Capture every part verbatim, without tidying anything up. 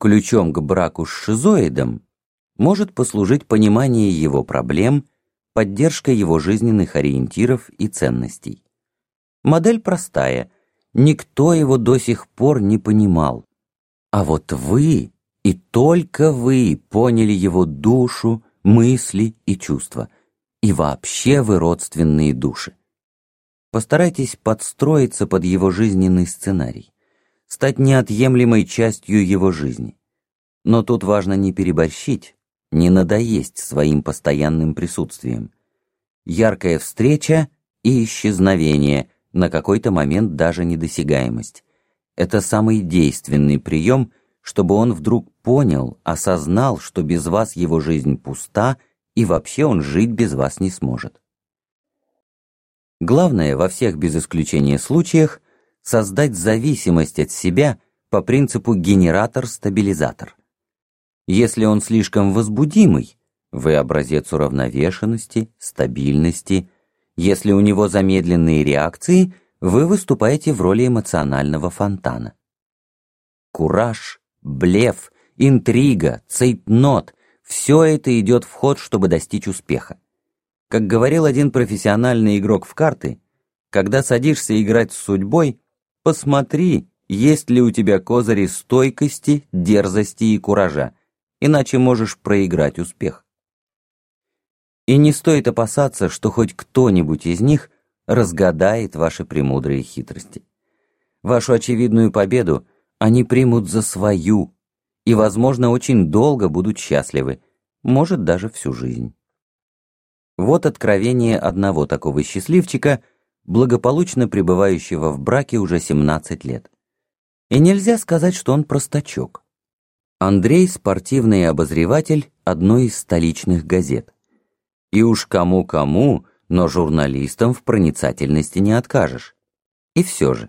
Ключом к браку с шизоидом может послужить понимание его проблем, поддержка его жизненных ориентиров и ценностей. Модель простая, никто его до сих пор не понимал. А вот вы, и только вы, поняли его душу, мысли и чувства. И вообще вы родственные души. Постарайтесь подстроиться под его жизненный сценарий, стать неотъемлемой частью его жизни. Но тут важно не переборщить, не надоесть своим постоянным присутствием. Яркая встреча и исчезновение, на какой-то момент даже недосягаемость. Это самый действенный прием, чтобы он вдруг понял, осознал, что без вас его жизнь пуста, и вообще он жить без вас не сможет. Главное во всех без исключения случаях создать зависимость от себя по принципу генератор-стабилизатор. Если он слишком возбудимый, вы образец уравновешенности, стабильности. Если у него замедленные реакции, вы выступаете в роли эмоционального фонтана. Кураж, блеф, интрига, цейтнот – все это идет в ход, чтобы достичь успеха. Как говорил один профессиональный игрок в карты, когда садишься играть с судьбой, посмотри, есть ли у тебя козыри стойкости, дерзости и куража, иначе можешь проиграть успех. И не стоит опасаться, что хоть кто-нибудь из них разгадает ваши премудрые хитрости. Вашу очевидную победу они примут за свою и, возможно, очень долго будут счастливы, может, даже всю жизнь. Вот откровение одного такого счастливчика, благополучно пребывающего в браке уже семнадцать лет. И нельзя сказать, что он простачок. Андрей – спортивный обозреватель одной из столичных газет. И уж кому-кому, но журналистам в проницательности не откажешь. И все же.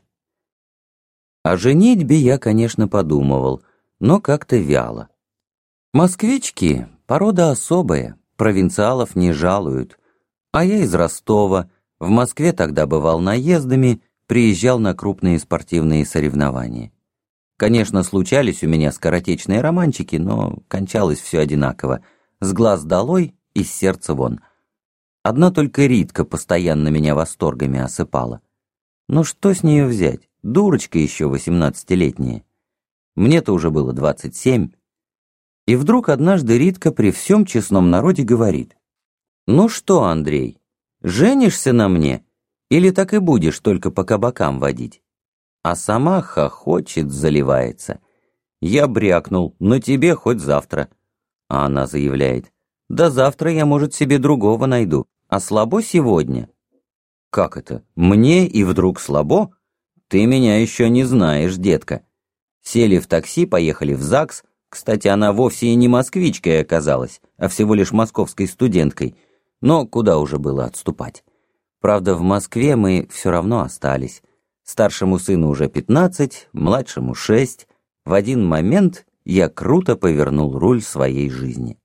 О женитьбе я, конечно, подумывал, но как-то вяло. Москвички – порода особая, провинциалов не жалуют. А я из Ростова, в Москве тогда бывал наездами, приезжал на крупные спортивные соревнования. Конечно, случались у меня скоротечные романчики, но кончалось все одинаково. С глаз долой, из сердца вон. Одна только Ритка постоянно меня восторгами осыпала. Ну что с нее взять? Дурочка еще восемнадцатилетняя. Мне-то уже было двадцать семь. И вдруг однажды Ритка при всем честном народе говорит: «Ну что, Андрей, женишься на мне или так и будешь только по кабакам водить?» А сама хохочет, заливается. Я брякнул: «На тебе хоть завтра». А она заявляет: «Да завтра я, может, себе другого найду, а слабо сегодня». «Как это? Мне и вдруг слабо? Ты меня еще не знаешь, детка». Сели в такси, поехали в ЗАГС. Кстати, она вовсе и не москвичкой оказалась, а всего лишь московской студенткой. Но куда уже было отступать? Правда, в Москве мы все равно остались. Старшему сыну уже пятнадцать, младшему шесть. В один момент я круто повернул руль своей жизни.